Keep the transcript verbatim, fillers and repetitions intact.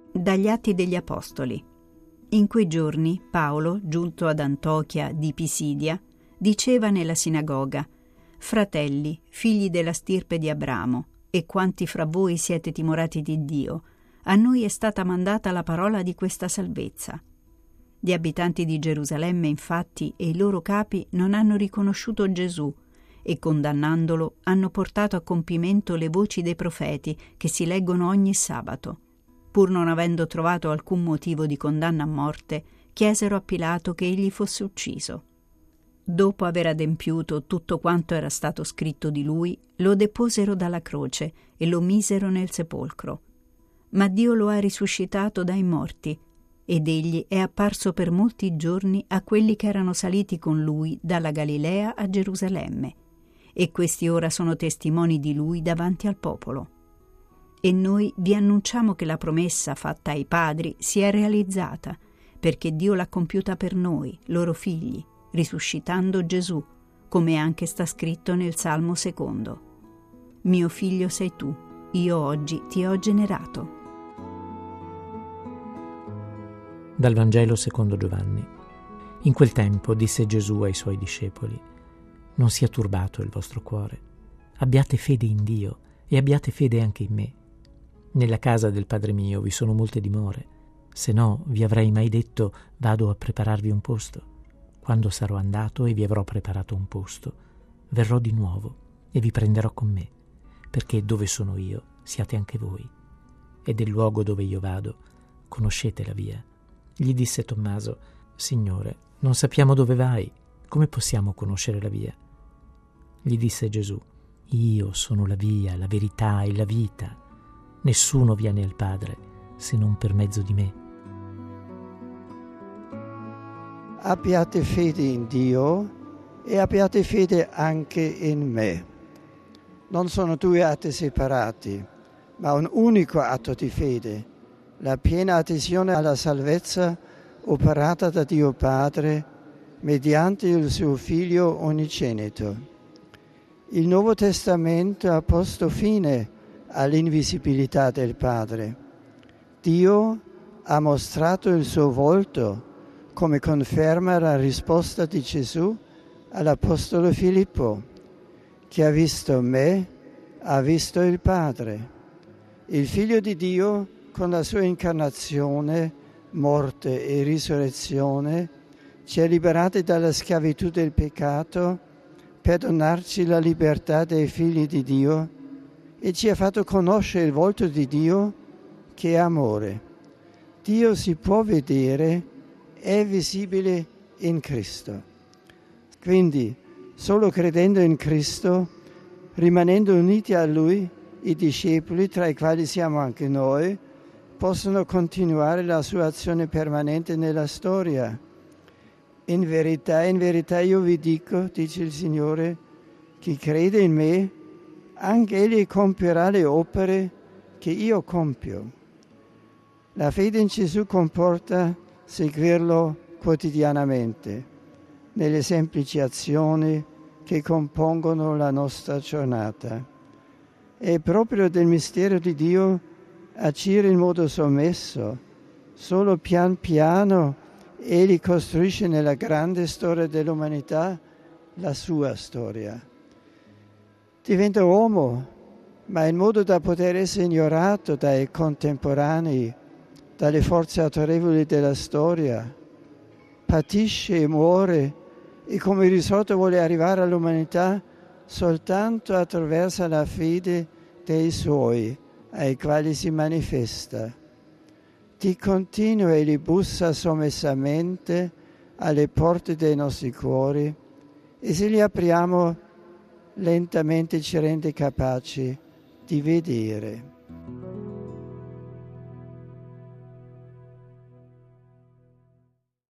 Dagli Atti degli Apostoli. In quei giorni Paolo, giunto ad Antiochia di Pisidia, diceva nella sinagoga: «Fratelli, figli della stirpe di Abramo, e quanti fra voi siete timorati di Dio, a noi è stata mandata la parola di questa salvezza». Gli abitanti di Gerusalemme, infatti, e i loro capi non hanno riconosciuto Gesù e, condannandolo, hanno portato a compimento le voci dei profeti che si leggono ogni sabato. Pur non avendo trovato alcun motivo di condanna a morte, chiesero a Pilato che egli fosse ucciso. Dopo aver adempiuto tutto quanto era stato scritto di lui, lo deposero dalla croce e lo misero nel sepolcro. Ma Dio lo ha risuscitato dai morti, ed egli è apparso per molti giorni a quelli che erano saliti con lui dalla Galilea a Gerusalemme, e questi ora sono testimoni di lui davanti al popolo. E noi vi annunciamo che la promessa fatta ai padri si è realizzata, perché Dio l'ha compiuta per noi, loro figli, risuscitando Gesù, come anche sta scritto nel Salmo secondo. Mio figlio sei tu, io oggi ti ho generato. Dal Vangelo secondo Giovanni. In quel tempo disse Gesù ai suoi discepoli: «Non sia turbato il vostro cuore. Abbiate fede in Dio e abbiate fede anche in me. Nella casa del Padre mio vi sono molte dimore. Se no, vi avrei mai detto: vado a prepararvi un posto. Quando sarò andato e vi avrò preparato un posto, verrò di nuovo e vi prenderò con me, perché dove sono io siate anche voi. E del luogo dove io vado conoscete la via». Gli disse Tommaso: «Signore, non sappiamo dove vai, come possiamo conoscere la via?» Gli disse Gesù: «Io sono la via, la verità e la vita. Nessuno viene al Padre se non per mezzo di me». Abbiate fede in Dio e abbiate fede anche in me. Non sono due atti separati, ma un unico atto di fede, la piena adesione alla salvezza operata da Dio Padre mediante il suo Figlio unigenito. Il Nuovo Testamento ha posto fine all'invisibilità del Padre. Dio ha mostrato il suo volto, come conferma la risposta di Gesù all'Apostolo Filippo: «Chi ha visto me ha visto il Padre». Il Figlio di Dio, con la sua incarnazione, morte e risurrezione, ci ha liberati dalla schiavitù del peccato per donarci la libertà dei figli di Dio e ci ha fatto conoscere il volto di Dio, che è amore. Dio si può vedere, è visibile in Cristo. Quindi, solo credendo in Cristo, rimanendo uniti a Lui, i discepoli, tra i quali siamo anche noi, possono continuare la sua azione permanente nella storia. In verità, in verità io vi dico, dice il Signore, chi crede in me, anche egli compierà le opere che io compio. La fede in Gesù comporta seguirlo quotidianamente, nelle semplici azioni che compongono la nostra giornata. È proprio del mistero di Dio agire in modo sommesso. Solo pian piano egli costruisce nella grande storia dell'umanità la sua storia. Diventa uomo, ma in modo da poter essere ignorato dai contemporanei, dalle forze autorevoli della storia. Patisce e muore e come risorto vuole arrivare all'umanità soltanto attraverso la fede dei suoi, ai quali si manifesta. Di continuo egli bussa sommessamente alle porte dei nostri cuori e se li apriamo lentamente ci rende capaci di vedere.